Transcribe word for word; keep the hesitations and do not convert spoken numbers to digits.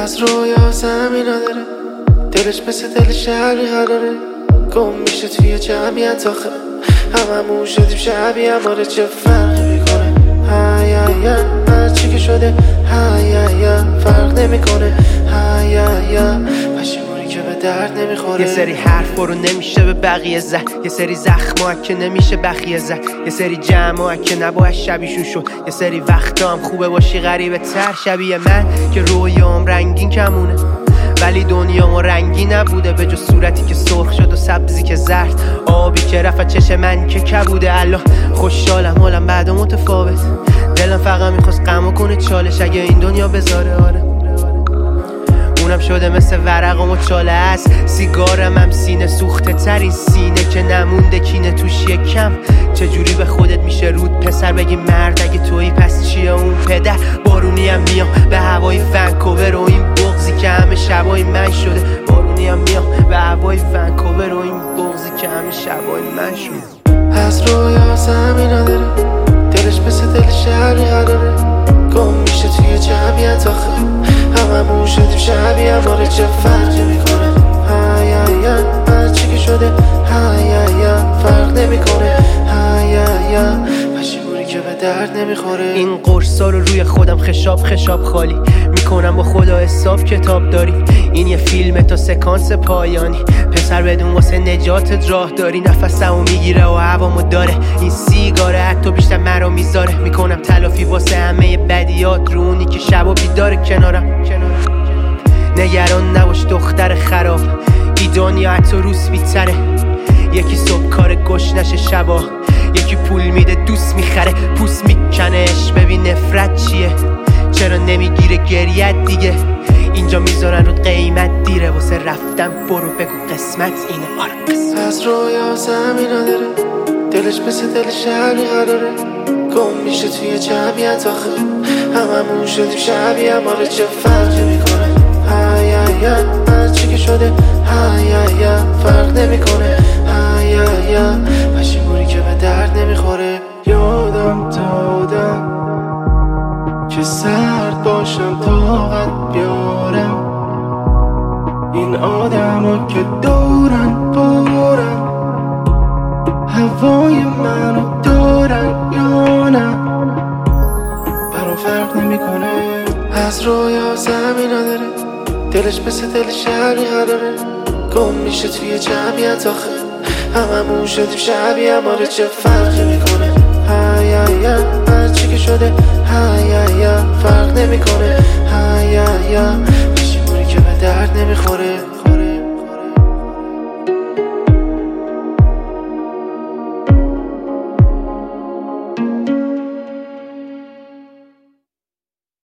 از رویا زمین نداره، دلش مثل دل شهری قراره گم میشه توی جمعیت. آخه هممون شدیم شبیه هماره، چه فرقی میکنه؟ های های هر چی که شده های های فرق نمیکنه. های های پشیمونی که به درد نمیخوره. یه سری حرف برو نمیشه به بقیه زد، یه سری زخم‌ها که نمیشه بخیه زد، یه سری جمع‌ها که نباید شبیشون شد، یه سری وقتا هم خوبه باشی غریبه تر شبیه من که رویام رنگین کمونه ولی دنیامو رنگی نبوده، به جز صورتی که سرخ شد و سبزی که زرد، آبی که رفت چشم من که کبوده. الان خوشحالم حالم بعد متفاوت، دلم فقط میخواست غمو کنه چالش اگه این دنیا بذاره. آره اونم شده مثل ورق و مچاله است، سیگارم هم سینه سوخته ترین سینه که نمونده کینه توش یکم. چجوری به خودت میشه رود پسر بگی مرد اگه تویی پس چیه اون پدر؟ بارونی هم میام به هوای ونکوور و این بغضی که همه شبای من شده. بارونی هم میام به هوای ونکوور و این بغضی که همه شبای من شده. از رویا زمین نداره، دلش مثل دل شهری قراره گم میشه توی جمعیت. آخه هممون شدیم شبیه هماره، چه فرقی میکنه؟ های های هر چی که شده های های فرق نمیکنه. های های پشیمونی که به درد نمیخوره. این قرصا رو روی خودم خشاب خشاب خالی میکنم، با خدا حساب کتاب داری. این یه فیلم تا سکانس پایانی، پسر بدون واسه نجاتت راه داری. نفسمو میگیره و هوامو داره این سیگاره، حتی بیشتر مرا میذاره. میکنم تلافی واسه همه بدیات رو اونی که شبا بیداره کنارم. نگران نباش دختر خراب، ای دنیا حتی روز بیتره. یکی صبح کار گوش نشه شبا، یکی پول میده دوست میخره پوست میکنش. ببین نفرت چیه، چرا نمیگیره گریت دیگه؟ اینجا میذارن رو قیمت دیره، واسه رفتن برو بگو قسمت اینه. آره قسمت. از رویا زمین نداره، دلش مثل دل شهری قراره گم میشه توی جمعیت. آخه هممون شدیم شبیه هماره، چه فرقی میکنه؟ های های هر چی که شده های های فرق نمیکنه. های های پشیمونی که به درد نمیخوره. یادم دادم که سرد باشم طاقت بیارم، این آدم ها که دورن بارن هوای منو دارن یا نه برام فرق نمیکنه. از رویا زمین نداره، دلش مثل دل شهری قراره گم میشه توی جمعیت. آخه هممون شدیم شبیه هماره، چه فرقی میکنه؟ های های هر چی که شده